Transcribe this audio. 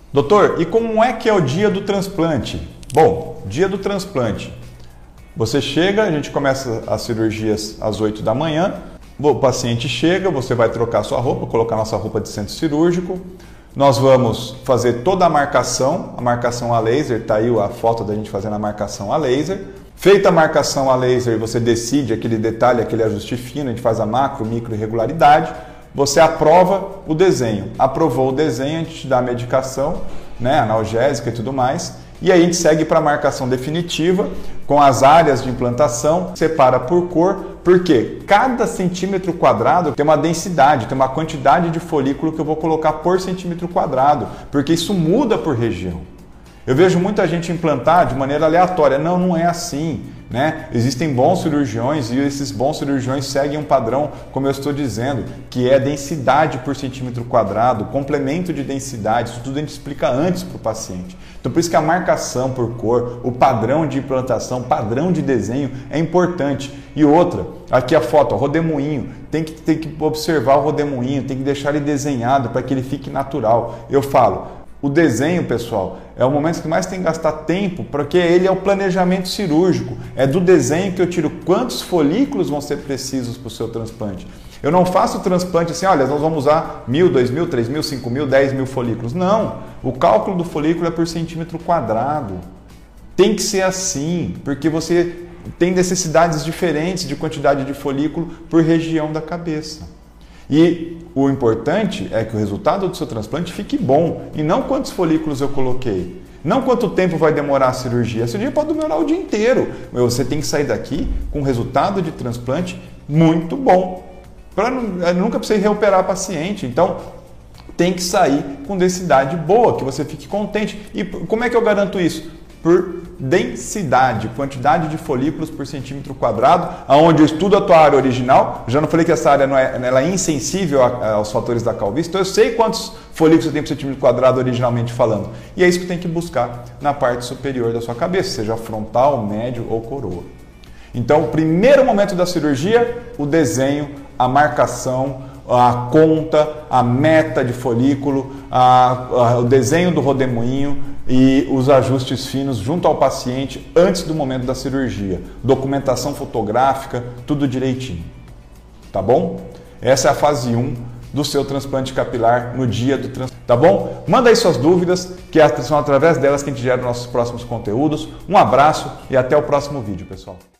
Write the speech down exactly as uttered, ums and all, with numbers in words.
Doutor, e como é que é o dia do transplante? Bom, dia do transplante. Você chega, a gente começa as cirurgias às oito da manhã, o paciente chega, você vai trocar sua roupa, colocar nossa roupa de centro cirúrgico, nós vamos fazer toda a marcação, a marcação a laser, está aí a foto da gente fazendo a marcação a laser. Feita a marcação a laser, você decide aquele detalhe, aquele ajuste fino, a gente faz a macro, micro irregularidade, você aprova o desenho. Aprovou o desenho, a gente te dá a medicação, né, analgésica e tudo mais, e aí a gente segue para a marcação definitiva, com as áreas de implantação, separa por cor, porque cada centímetro quadrado tem uma densidade, tem uma quantidade de folículo que eu vou colocar por centímetro quadrado, porque isso muda por região. Eu vejo muita gente implantar de maneira aleatória. Não, não é assim, né? Existem bons cirurgiões e esses bons cirurgiões seguem um padrão, como eu estou dizendo, que é densidade por centímetro quadrado, complemento de densidade. Isso tudo a gente explica antes para o paciente. Então, por isso que a marcação por cor, o padrão de implantação, padrão de desenho é importante. E outra, aqui a foto, o rodemoinho, tem que, tem que observar o rodemoinho, tem que deixar ele desenhado para que ele fique natural. Eu falo, o desenho, pessoal, é o momento que mais tem que gastar tempo, porque ele é o planejamento cirúrgico. É do desenho que eu tiro quantos folículos vão ser precisos para o seu transplante. Eu não faço o transplante assim, olha, nós vamos usar mil, dois mil, três mil, cinco mil, dez mil folículos. Não, o cálculo do folículo é por centímetro quadrado. Tem que ser assim, porque você tem necessidades diferentes de quantidade de folículo por região da cabeça. E o importante é que o resultado do seu transplante fique bom, e não quantos folículos eu coloquei, não quanto tempo vai demorar a cirurgia. A cirurgia pode demorar o dia inteiro. Você tem que sair daqui com um resultado de transplante muito bom. Pra, eu nunca precisei reoperar paciente, então tem que sair com densidade boa, que você fique contente. E como é que eu garanto isso? Por densidade, quantidade de folículos por centímetro quadrado, aonde eu estudo a tua área original. Já não falei que essa área não é, ela é insensível aos fatores da calvície, então eu sei quantos folículos você tem por centímetro quadrado originalmente falando. E é isso que tem que buscar na parte superior da sua cabeça, seja frontal, médio ou coroa. Então, o primeiro momento da cirurgia, o desenho, a marcação, a conta, a meta de folículo, a, a, o desenho do rodemoinho e os ajustes finos junto ao paciente antes do momento da cirurgia. Documentação fotográfica, tudo direitinho. Tá bom? Essa é a fase um do seu transplante capilar no dia do transplante. Tá bom? Manda aí suas dúvidas, que são através delas que a gente gera nossos próximos conteúdos. Um abraço e até o próximo vídeo, pessoal.